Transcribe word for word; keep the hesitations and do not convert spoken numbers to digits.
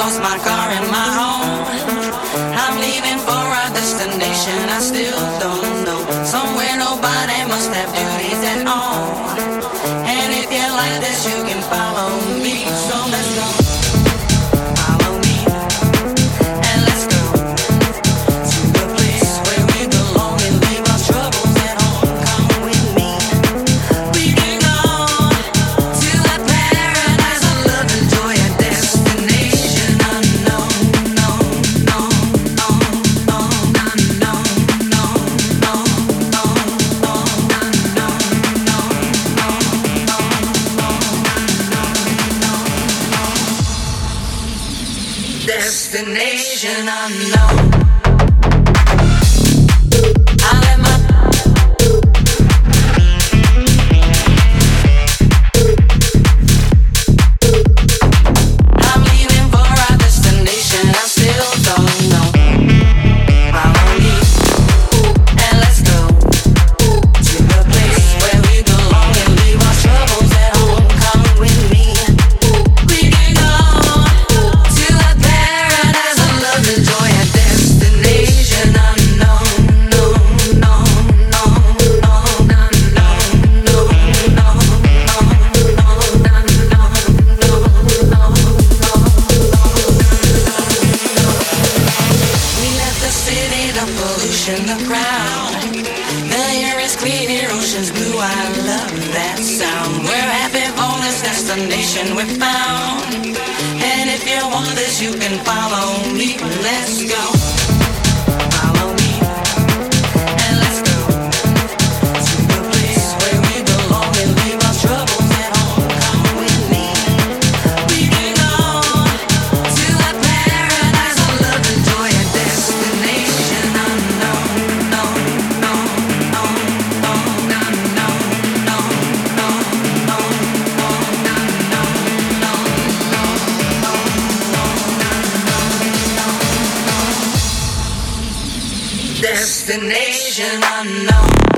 lost my car and my home. I'm leaving for a destination I still don't know. Somewhere nobody must have duties at all. And if you like this, you can follow me. So let's go. Follow me. And let's go to the place where we belong and leave our troubles at home. Come with me. We can go to a paradise of love and joy, a destination unknown. No, no, no, no, no, no, no, no, no, no, no, destination unknown. I let my I'm leaving for a destination I still don't know. Follow me and let's go to the place where we belong and leave our troubles at home. Come with me. We can go to a paradise of love and joy, a destination unknown. No, no, no, no, no, no, no, no, we left the city, the pollution, the crowd. The air is clear, ocean's blue. I love that sound. We're happy for this destination we found. And if you want this, you can follow me. Let's go. Follow me. And let's go to the place where we belong and leave our troubles at home. Come with me. We can go to a paradise of love and joy, a destination unknown. No, no, no, no, no, no, no, no, no, no, no, no, no, no, destination unknown.